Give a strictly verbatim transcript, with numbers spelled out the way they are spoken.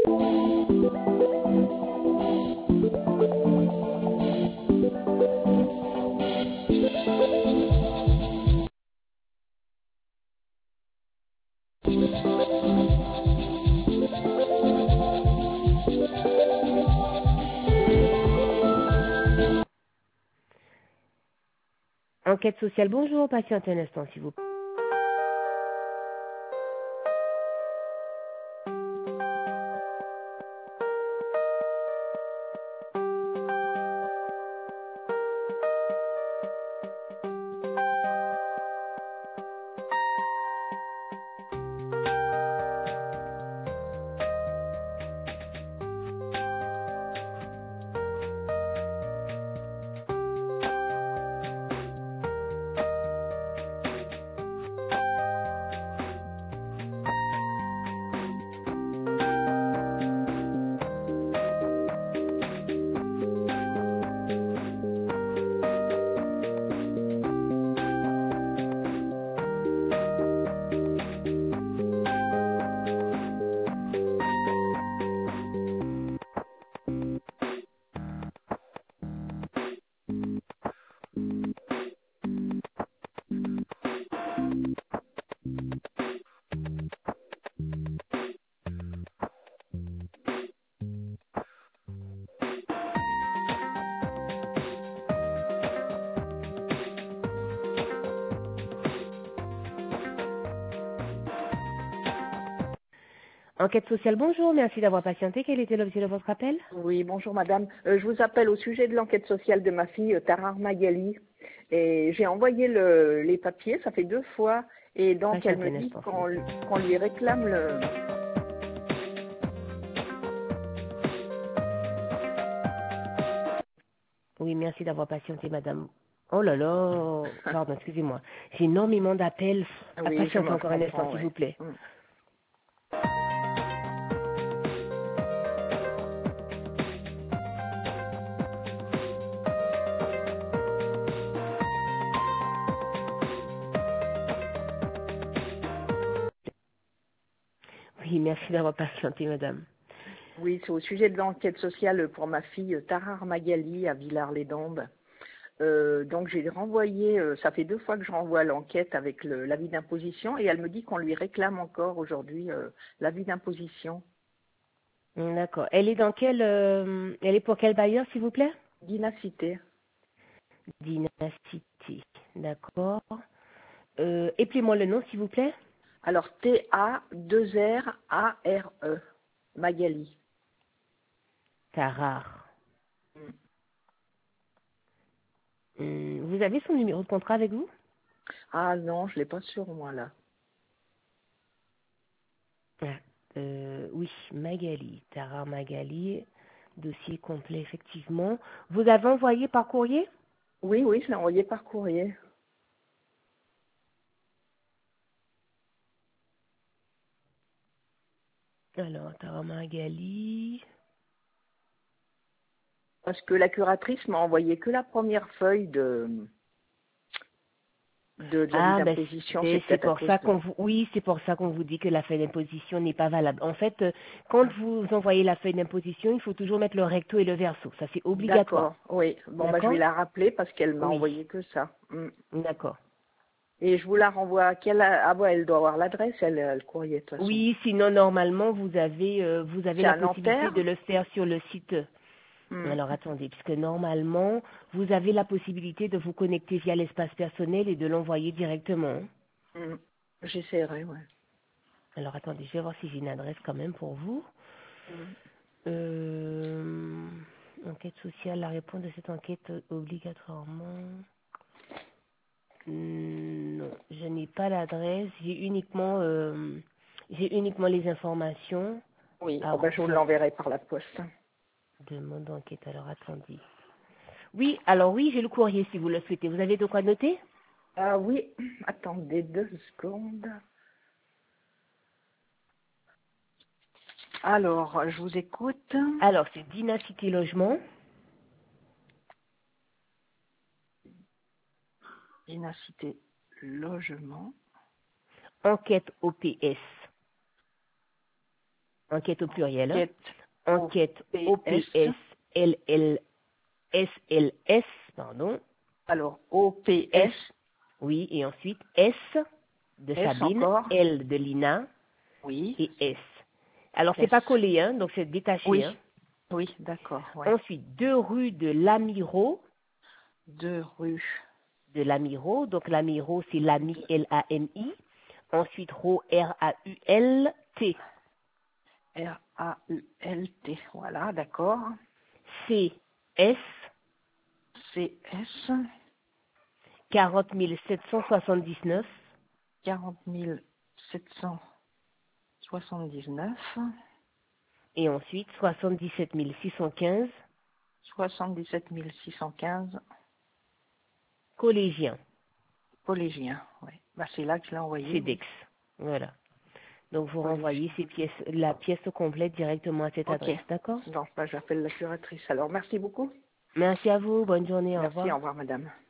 Enquête sociale, bonjour, patiente un instant, s'il vous plaît. Enquête sociale, bonjour, merci d'avoir patienté. Quel était l'objet de votre appel? Oui, bonjour madame. Euh, je vous appelle au sujet de l'enquête sociale de ma fille, euh, Tarar Magali. Et j'ai envoyé le, les papiers, ça fait deux fois. Et donc elle Patientez me un dit instant, s'il vous qu'on plaît. qu'on lui réclame le... Oui, merci d'avoir patienté, madame. Oh là là, pardon, excusez-moi. J'ai énormément d'appels. À Oui, je, patienter me- je encore un instant, comprends, s'il ouais. vous plaît. Mm. Oui, merci d'avoir patienté, madame. Oui, c'est au sujet de l'enquête sociale pour ma fille, euh, Tarar Magali, à Villars-les-Dombes. Euh, donc j'ai renvoyé, euh, ça fait deux fois que je renvoie l'enquête avec le- l'avis d'imposition et elle me dit qu'on lui réclame encore aujourd'hui euh, l'avis d'imposition. D'accord. Elle est dans quel... euh, elle est pour quel bailleur, s'il vous plaît? Dinacité. Dynasty. D'accord. Euh, Appelez-moi le nom, s'il vous plaît. Alors T A deux R A R E, Magali. Tarar. Hum, vous avez son numéro de contrat avec vous? Ah non, je l'ai pas sur moi là. Ah, euh, oui, Magali. Tarar Magali. Dossier complet, effectivement. Vous avez envoyé par courrier? Oui, oui, je l'ai envoyé par courrier. Alors, Tarar Magali. Parce que la curatrice m'a envoyé que la première feuille de de, de l'avis Ah, ben d'imposition, c'est c'est c'est peut-être à pour cause ça de... qu'on vous, oui, c'est pour ça qu'on vous dit que la feuille d'imposition n'est pas valable. En fait, euh, quand vous envoyez la feuille d'imposition, il faut toujours mettre le recto et le verso. Ça, c'est D'accord, obligatoire. oui. Bon, bah, je vais D'accord? la rappeler parce qu'elle m'a Oui. envoyé que ça. Mm. D'accord. Et je vous la renvoie à quelle... Ah ouais, elle doit avoir l'adresse, elle, euh, le courrier de toute façon. Oui, sinon, normalement, vous avez, euh, vous avez C'est la à possibilité Nanterre. de le faire sur le site. Mm. Alors, attendez, puisque normalement, vous avez la possibilité de vous connecter via l'espace personnel et de l'envoyer directement. Mm. J'essaierai, ouais. Alors, attendez, je vais voir si j'ai une adresse quand même pour vous. Mm. Euh, enquête sociale, la réponse de cette enquête obligatoirement. Hmm, Non, je n'ai pas l'adresse. J'ai uniquement, euh, j'ai uniquement les informations. Oui, À oh, bah, je vous refaire. l'enverrai par la poste. Demande d'enquête. Alors attendez. Oui, alors oui, j'ai le courrier si vous le souhaitez. Vous avez de quoi noter? Ah oui, attendez deux secondes. Alors, je vous écoute. Alors c'est Dynasty Logement. Dinacité logement. Enquête O P S. Enquête au pluriel. Hein. Enquête, Enquête O P S L L S L S, pardon. Alors, O P S. Oui, et ensuite S de S Sabine, encore. L de Lina Oui. et S. Alors, c'est S. pas collé, hein, donc c'est détaché. Oui, hein. oui, d'accord. Ouais. Ensuite, deux rue de l'Amiro. Deux rue. De l'Amiro, donc l'Amiro, c'est l'ami, L A M I. Ensuite, Ro, R A U L T. R A U L T, voilà, d'accord. C S. C S. quarante mille sept cent soixante-dix-neuf. quarante mille sept cent soixante-dix-neuf. Et ensuite, soixante-dix-sept mille six cent quinze. soixante-dix-sept mille six cent quinze. Collégien. Collégien, oui. Bah, c'est là que je l'ai envoyé. CEDEX. Voilà. Donc, vous Collégien. renvoyez ces pièces, la pièce complète directement à cette Ok. adresse, d'accord? Donc, bah, j'appelle la curatrice. Alors, merci beaucoup. Merci à vous. Bonne journée. Au Merci, revoir. au revoir, madame.